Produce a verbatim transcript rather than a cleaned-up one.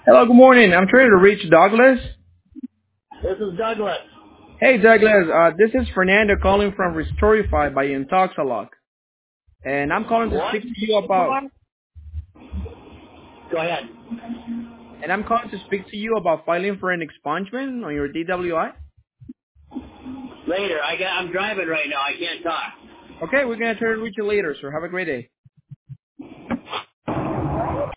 Hello, good morning. I'm trying to reach Douglas. This is Douglas. Hey, Douglas. Uh, this is Fernando calling from Restorify by Intoxalock. And I'm calling to What? speak to you about, Go ahead. and I'm calling to speak to you about filing for an expungement on your D W I. Later. I got. I'm driving right now. I can't talk. Okay, we're going to try to reach you later, sir. Have a great day.